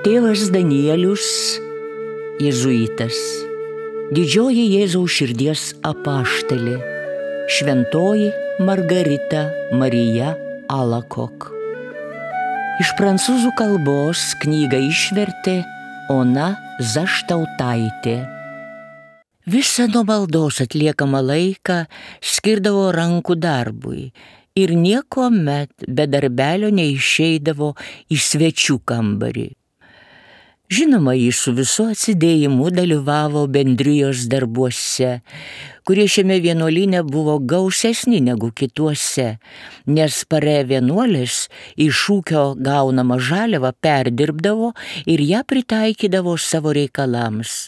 Tėvas Danielius, jėzuitas, didžioji Jėzaus širdies apaštalė, šventoji Margarita Marija Alacoque. Iš prancūzų kalbos knygą išvertė Ona Zaštautaitė. Visą nuo maldos atliekamą laiką skirdavo rankų darbui ir niekuomet be darbelio neišeidavo į svečių kambarį. Žinoma, jis su visu atsidėjimu dalyvavo bendrijos darbuose, kurie šiame vienuolyne buvo gausesni negu kituose, nes parė vienuolės iš ūkio gaunamą žaliavą perdirbdavo ir ją pritaikydavo savo reikalams.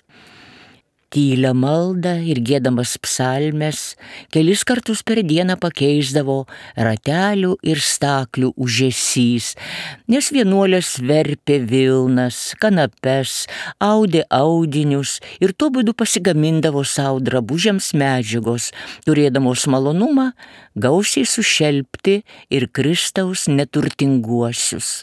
Tylią maldą ir giedamas psalmes kelis kartus per dieną pakeisdavo ratelių ir staklių ūžesys, nes vienuolės verpė vilnas, kanapes, audė audinius ir tuo būdu pasigamindavo savo drabužiams medžiagos, turėdamos malonumą gausiai sušelpti ir Kristaus neturtinguosius.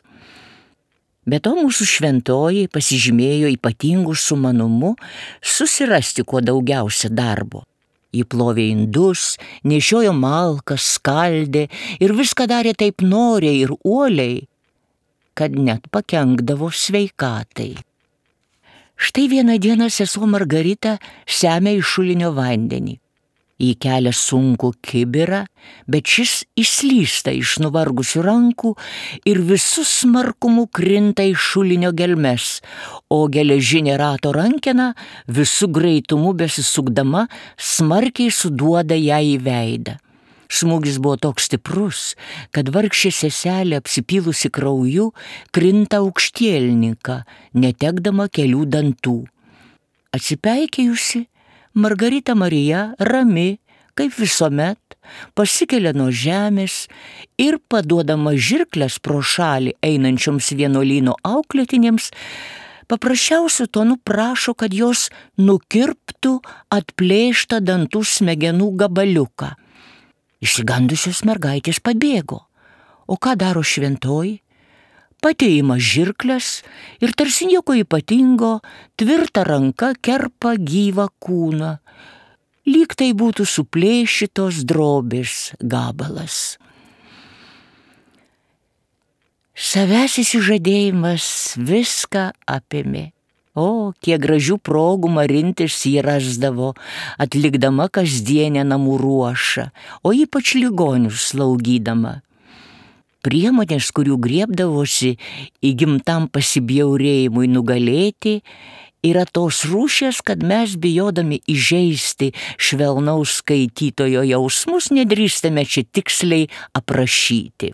Be to mūsų šventoji pasižymėjo ypatingų sumanumu susirasti kuo daugiausia darbo. Ji plovė indus, nešiojo malką, skaldė ir viską darė taip noriai ir uoliai, kad net pakenkdavo sveikatai. Štai vieną dieną sesuo Margarita semia iš šulinio vandenį. Ji kelia sunkų kibirą, bet šis išslysta iš nuvargusių rankų ir visu smarkumu krinta į šulinio gelmes, o geležinė rato rankena visu greitumu besisukdama smarkiai suduoda ją į veidą. Smūgis buvo toks stiprus, kad vargšė seselė apsipylusi krauju krinta aukštielninką, netekdama kelių dantų. Atsipeikėjusi, Margarita Marija, rami, kaip visuomet, pasikelia nuo žemės ir paduodama žirkles pro šalį einančioms vienuolyno auklėtinėms, paprasčiausiu tonu prašo, kad jos nukirptų atplėštą dantų smegenų gabaliuką. Išsigandusios mergaitės pabėgo. O ką daro šventoji? Pati ima žirkles ir tarsi nieko ypatingo, tvirta ranka kerpa gyvą kūną, lyg tai būtų suplėšytos drobės gabalas. Savęs išsižadėjimas viską apėmė. O, kiek gražių progų marintis jį rasdavo, atlikdama kasdienę namų ruošą, o ypač ligonius slaugydama. Priemonės, kurių griebdavosi įgimtam pasibjaurėjimui nugalėti, yra tos rūšies, kad mes bijodami įžeisti švelnaus skaitytojo jausmus nedrįstame čia tiksliai aprašyti.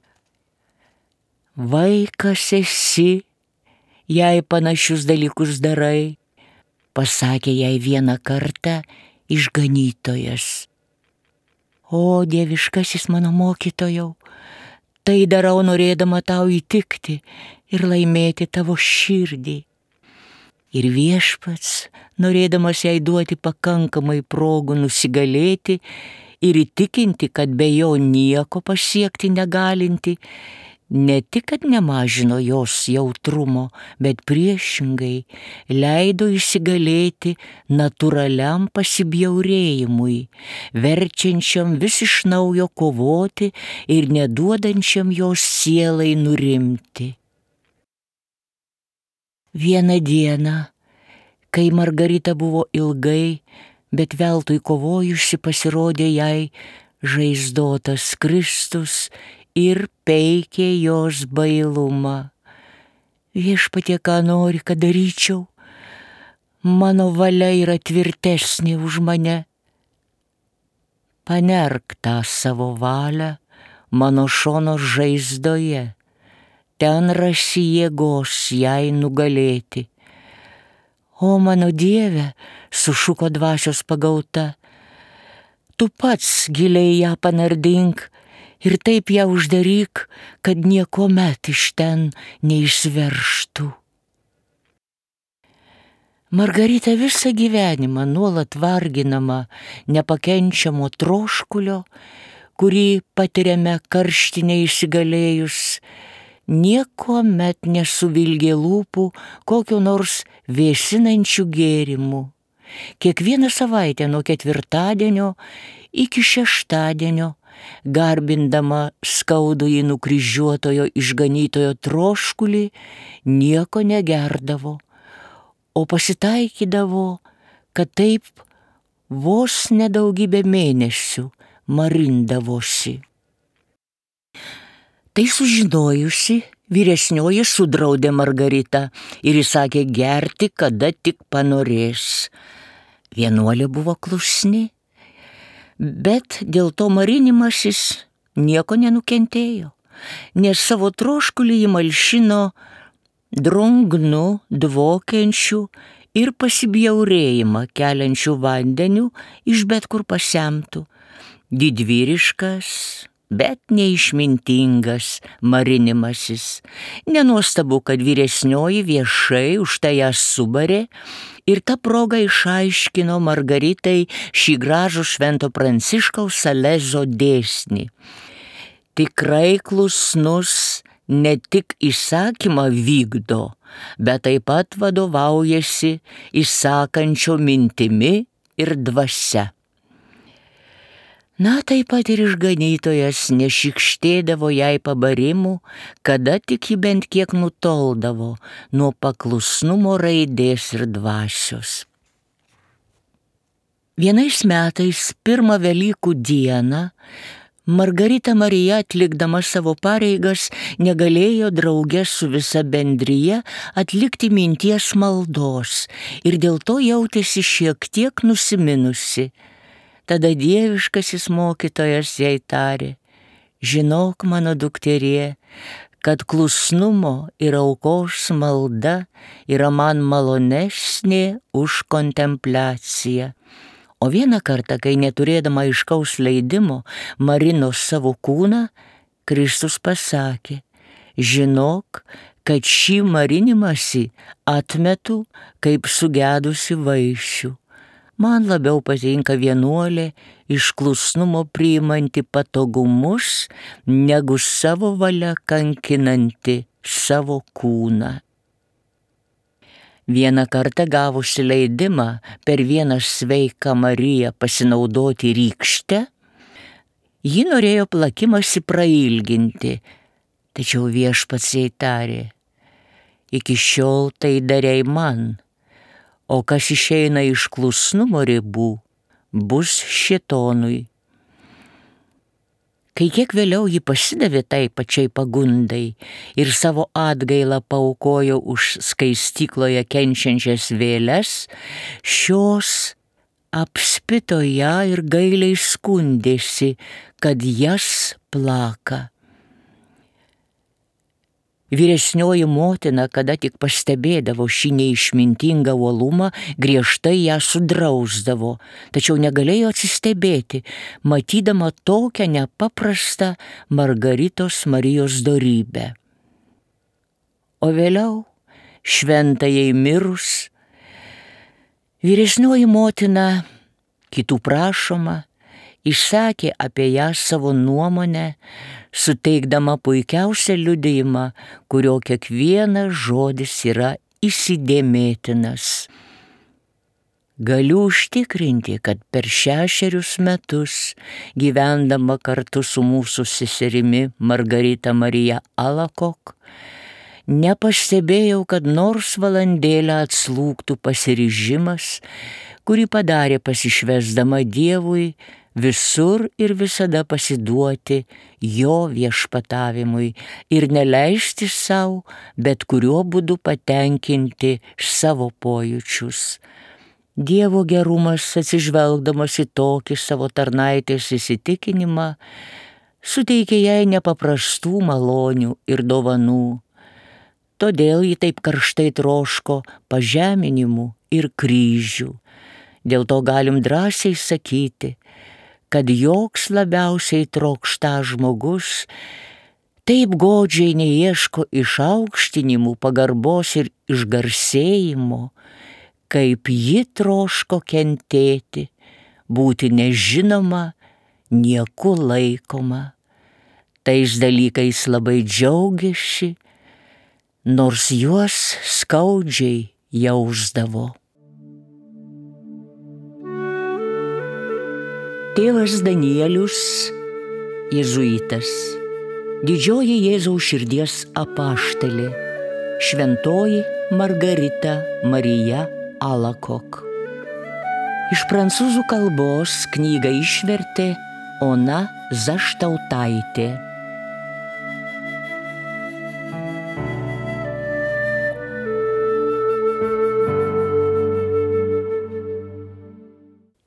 Vaikas esi, jei panašius dalykus darai, pasakė jai vieną kartą išganytojas. O, dieviškasis mano mokytojau, tai darau norėdama tau įtikti ir laimėti tavo širdį. Ir viešpats, norėdamas jai duoti pakankamai progų nusigalėti ir įtikinti, kad be jo nieko pasiekti negalinti, ne tik, kad nemažino jos jautrumo, bet priešingai leido įsigalėti natūraliam pasibjaurėjimui, verčiančiam vis iš naujo kovoti ir neduodančiam jos sielai nurimti. Vieną dieną, kai Margarita buvo ilgai, bet veltui kovojusi, pasirodė jai žaizdotas Kristus ir peikė jos bailumą. Viešpatie, ką nori, kad daryčiau? Mano valia yra tvirtesnė už mane. Panerk tą savo valią mano šono žaizdoje, ten rasi jėgos jai nugalėti. O mano Dieve, sušuko dvasios pagauta, tu pats giliai ją panardink ir taip ją uždaryk, kad niekuomet iš ten neišsiveržtų. Margarita visą gyvenimą nuolat varginama nepakenčiamo troškulio, kurį patiriame karštinę įsigalėjus, niekuomet nesuvilgė lūpų kokiu nors vėsinančiu gėrimu. Kiekvieną savaitę nuo ketvirtadienio iki šeštadienio, garbindama skaudųjį nukryžiuotojo išganytojo troškulį, nieko negerdavo, o pasitaikydavo, kad taip vos nedaugybę mėnesių marindavosi. Tai sužinojusi, vyresnioji sudraudė Margaritą ir įsakė gerti, kada tik panorės. Vienuolė buvo klusni, bet dėl to marinimasis nieko nenukentėjo, nes savo troškulį ji malšino drungnu, dvokiančiu ir pasibjaurėjimą keliančiu vandeniu iš bet kur pasemtų. Didvyriškas, bet neišmintingas marinimasis. Nenuostabu, kad vyresnioji viešai už tai ją subarė ir tą progą išaiškino Margaritai šį gražų Švento Pranciškaus Salezo dėsnį. Tikrai klusnus ne tik įsakymą vykdo, bet taip pat vadovaujasi įsakančio mintimi ir dvasia. Na, taip pat ir išganytojas nešykštėdavo jai pabarimų, kada tik ji bent kiek nutoldavo nuo paklusnumo raidės ir dvasios. Vienais metais, pirmą Velykų dieną, Margarita Marija, atlikdama savo pareigas, negalėjo drauge su visa bendrija atlikti minties maldos ir dėl to jautėsi šiek tiek nusiminusi. Tada dieviškasis mokytojas jai tarė: žinok, mano dukterie, kad klusnumo ir aukos malda yra man malonesnė už kontempliaciją. O vieną kartą, kai neturėdama aiškaus leidimo marino savo kūną, Kristus pasakė: žinok, kad šį marinimąsi atmetu kaip sugedusi vaišių. Man labiau patinka vienuolė iš klusnumo priimanti patogumus, negu savo valia kankinanti savo kūną. Vieną kartą gavusi leidimą per vieną sveiką Mariją pasinaudoti rykšte, ji norėjo plakimąsi prailginti, tačiau viešpats jai tarė: iki šiol tai darei man, o kas išeina iš klusnumo ribų, bus šėtonui. Kai kiek vėliau ji pasidavė tai pačiai pagundai ir savo atgailą paaukojo už skaistykloje kenčiančias vėles, šios apspito ją ir gailiai skundėsi, kad jas plaka. Vyresnioji motina, kada tik pastebėdavo šį neišmintingą uolumą, griežtai ją sudrausdavo, tačiau negalėjo atsistebėti, matydama tokią nepaprastą Margaritos Marijos dorybę. O vėliau, šventajai mirus, vyresnioji motina, kitų prašoma, išsakė apie ją savo nuomonę, suteikdama puikiausią liudijimą, kurio kiekvienas žodis yra įsidėmėtinas. Galiu užtikrinti, kad per 6 metus, gyvendama kartu su mūsų seserimi Margarita Marija Alacoque, nepastebėjau, kad nors valandėlę atslūgtų pasiryžimas, kurį padarė pasišvesdama Dievui, visur ir visada pasiduoti jo viešpatavimui ir neleisti savo bet kuriuo būdu patenkinti savo pojūčius. Dievo gerumas, atsižvelgdamas į tokį savo tarnaitės įsitikinimą, suteikė jai nepaprastų malonių ir dovanų. Todėl ji taip karštai troško pažeminimų ir kryžių. Dėl to galim drąsiai sakyti, kad joks labiausiai trokšta žmogus taip godžiai neieško išaukštinimų, pagarbos ir išgarsėjimo, kaip ji troško kentėti, būti nežinoma, nieku laikoma. tais dalykais labai džiaugiasi, nors juos skaudžiai jausdavo. Tėvas Danielius, jėzuitas, didžioji Jėzaus širdies apaštalė, šventoji Margarita Marija Alakok. Iš prancūzų kalbos knygą išvertė Ona Zaštautaitė.